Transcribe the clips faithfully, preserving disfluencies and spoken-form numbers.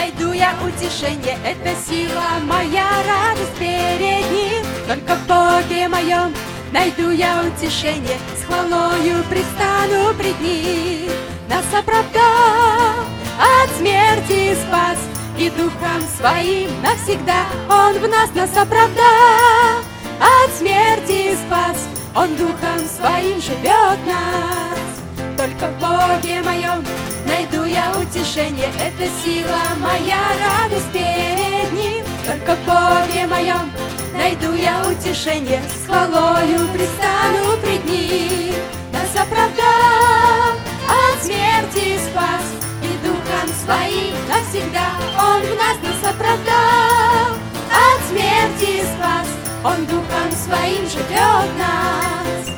найду я утешение. Это сила моя, радость перед Ним. Только в Боге моем найду я утешение. С хвалою предстану пред Ним. Нас оправдал, от смерти спас, и Духом Своим навсегда Он в нас нас оправдал. От смерти спас, Он Духом Своим живет нас. Только в Боге моем найду я утешение. Это сила моя, радость перед Ним. Только в Боге моем найду я утешение. С хвалою предстану пред Ним. Нас оправдал, от смерти спас, и Духом Своим навсегда Он в нас нас оправдал. От смерти спас, Он Духом Своим живет нас.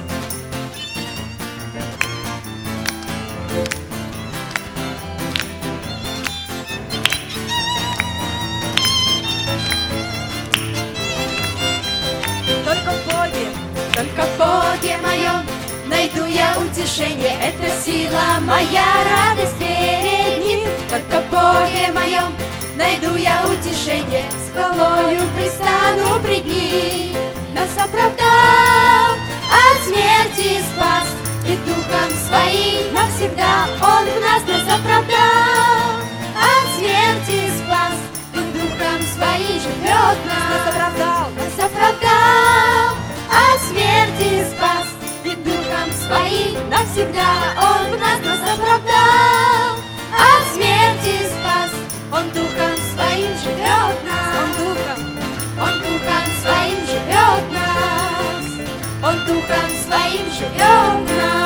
Только в Боге, только в Боге моем найду я утешение. Это сила моя, радость перед Ним. Только в Боге моем найду я утешение. С хвалою предстану пред Ним. Нас оправдал, от смерти спас, и Духом Своим навсегда Он в нас нас оправдал. От смерти спас, и Духом Своим живет нас. Нас оправдал, нас оправдал, от смерти спас, и Духом Своим навсегда Он в нас нас оправдал. От смерти спас, Он Духом Своим живет нас. Он Духом, Он Духом Своим живет нас. Он Духом Своим живет нас.